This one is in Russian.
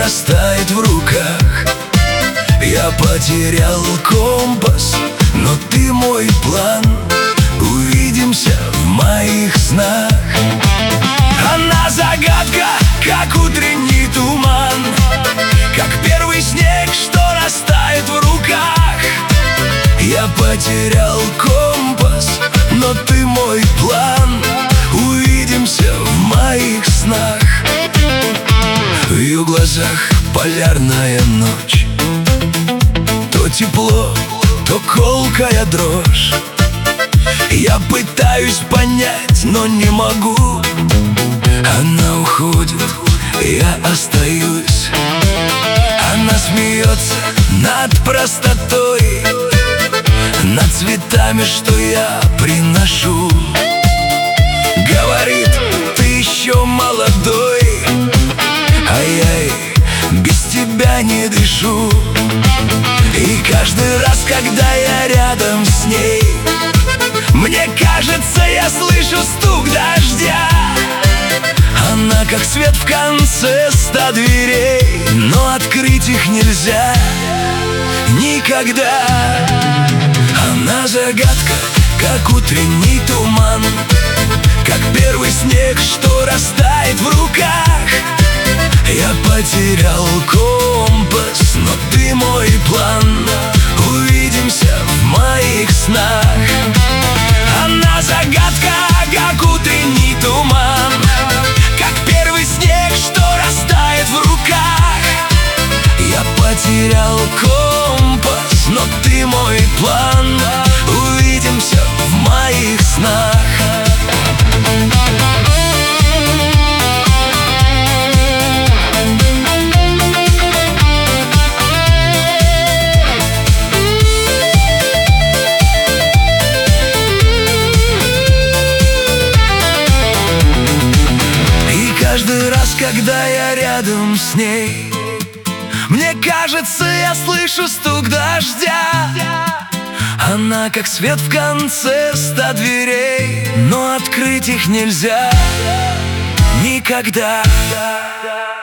растает в руках. Я потерял компас, но ты мой план. Увидимся в моих снах. Она загадка, как утренний туман, как первый снег, что растает в руках. Я потерял компас, но ты мой план. Увидимся в моих снах. В ее глазах полярная ночь, то тепло, то колкая дрожь. Я пытаюсь понять, но не могу. Она уходит, я остаюсь. Она смеется над простотой, над цветами, что я приношу. Говорит, ты еще молодой, а я и без тебя не дышу. И каждый раз, когда я рядом с ней, мне кажется, я слышу стук дождя. Она как свет в конце 100 дверей, но открыть их нельзя никогда. Она загадка, как утренний туман, как первый снег, что растает в руках. Я потерял компас, но ты мой план. Увидимся в моих снах. Она загадка, как утренний туман, как первый снег, что растает в руках. Я потерял компас, но ты мой план. Увидимся в моих снах. Каждый раз, когда я рядом с ней, мне кажется, я слышу стук дождя. Она как свет в конце 100 дверей, но открыть их нельзя никогда.